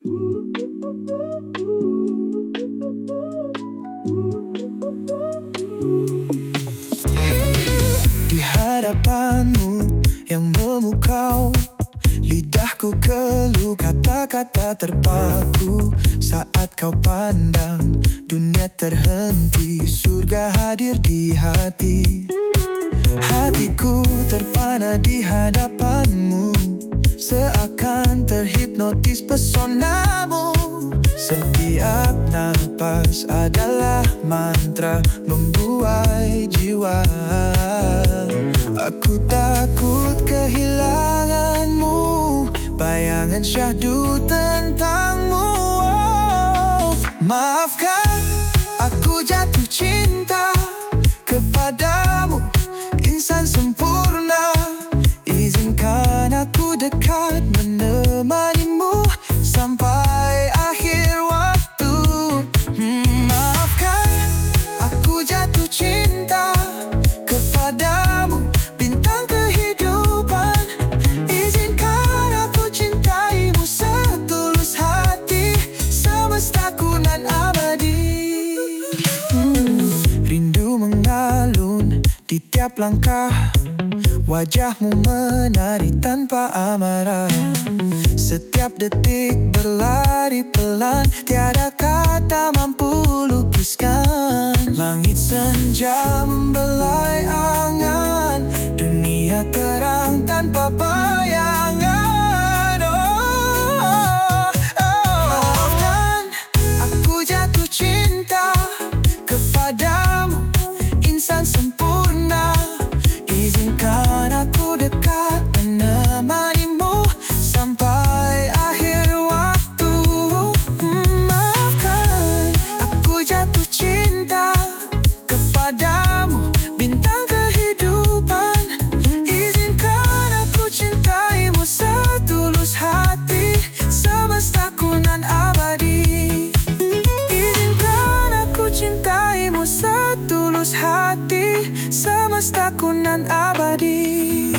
Di hadapanmu yang memukau, lidahku keluh, kata-kata terpaku. Saat kau pandang, dunia terhenti, surga hadir di hati. Hatiku terpana di hadapanmu, seakan terhipnotis pesonamu. Setiap napas adalah mantra membuai jiwa. Aku takut kehilanganmu, bayangan syahdu tentangmu. Maafkan, aku jatuh cinta kepadamu, insan sempurna. Izinkan aku dekat menemanimu sampai akhir waktu. Maafkan, aku jatuh cinta kepadamu, bintang kehidupan. Izinkan aku cintaimu setulus hati, semestaku nan abadi. Rindu mengalun di tiap langkah, wajahmu menari tanpa amarah. Setiap detik berlari pelan, tiada kata mampu lukiskan. Langit senja membelai angan, dunia terang tanpa bayangan. Maafkan, aku jatuh cinta kepadamu, insan sempurna. Izinkan aku dekat menemanimu sampai akhir waktu. Maafkan, aku jatuh cinta kepadamu, bintang kehidupan. Izinkan aku cintaimu setulus hati, semestaku nan abadi. Izinkan aku cintaimu setulus hati, semestaku nan abadi.